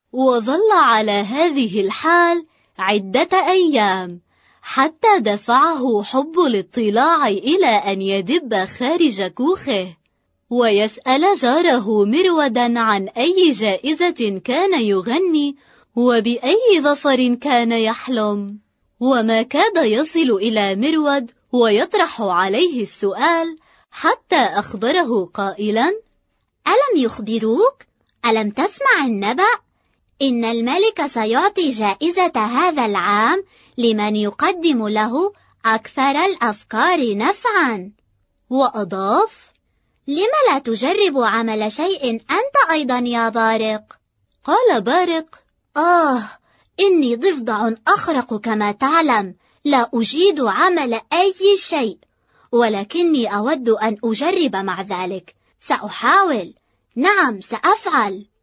وظل على هذه الحال عدة أيام، حتى دفعه حب الاطلاع إلى أن يدب خارج كوخه ويسأل جاره مرودًا عن أي جائزة كان يغني وبأي ظفر كان يحلم. وما كاد يصل إلى مرود ويطرح عليه السؤال حتى أخبره قائلاً: ألم يخبروك؟ ألم تسمع النبأ؟ إن الملك سيعطي جائزة هذا العام لمن يقدم له أكثر الأفكار نفعاً. وأضاف: لم لا تجرب عمل شيء أنت أيضاً يا بارق؟ قال بارق: إني ضفدع أخرق كما تعلم، لا أجيد عمل أي شيء، ولكني أود أن أجرب مع ذلك. سأحاول، نعم سأفعل.